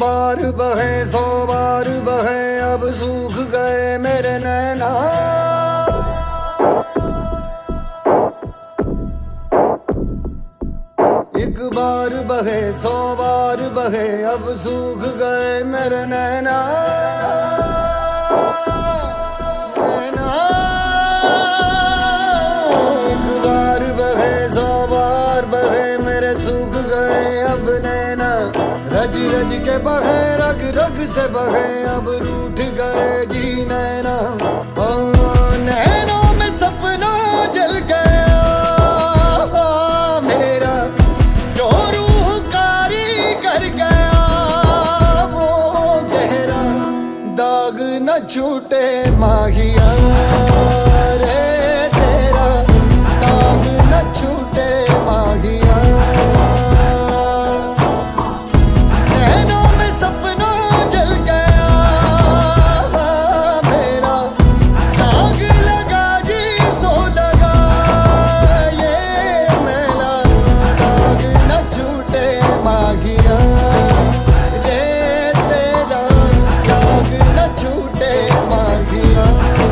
बार बहे 100 बार बहे, अब सूख गए मेरे नैना। एक बार बहे 100 बार बहे, अब सूख गए मेरे नैना। एक बार बहे 100 बार बहे, मेरे सूख गए अब नैना। रज रज के बहे, रग रग से बहे, अब रूठ गए जी नैना। नैनों में सपना जल गया मेरा, जो रूह कारी कर गया वो गहरा। दाग न छूटे माहिया रे तेरा, दाग न छूटे माहिया। नैनों में सपना जल गया मेरा, दाग लगा जी सो लगा ये मेला। दाग न छूटे माहिया रे तेरा, दाग न छूटे माहिया।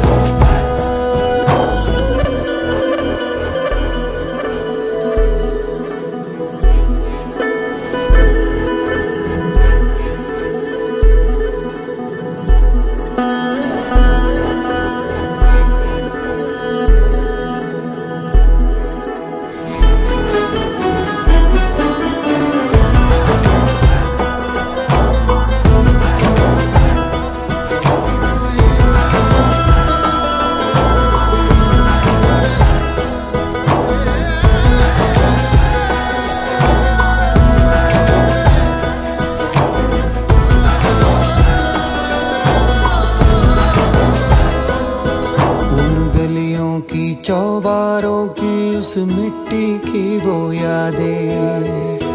की चौबारों की उस मिट्टी की वो यादें,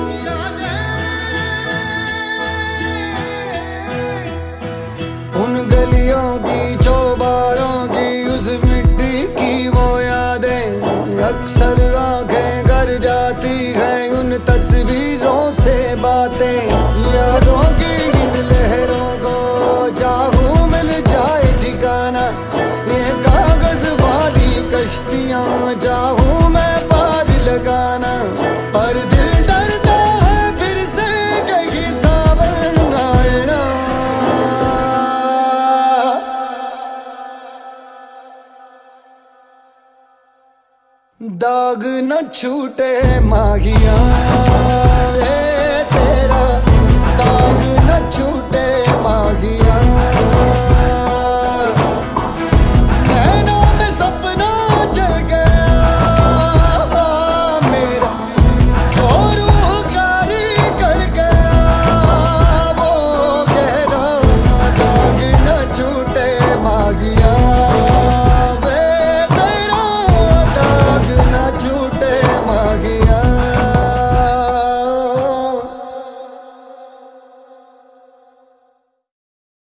उन गलियों की चौबारों की उस मिट्टी की वो यादें। अक्सर आंखें कर जाती हैं उन तस्वीरों से बातें। यादों की इन लहरों को चाहूं मिल जाए ठिकाना, ये कागज वाली कश्तियां चाहूं मैं पार लगाना। पर दिल डरता है फिर से कहीं सावन आए ना। दाग न छूटे माहिया रे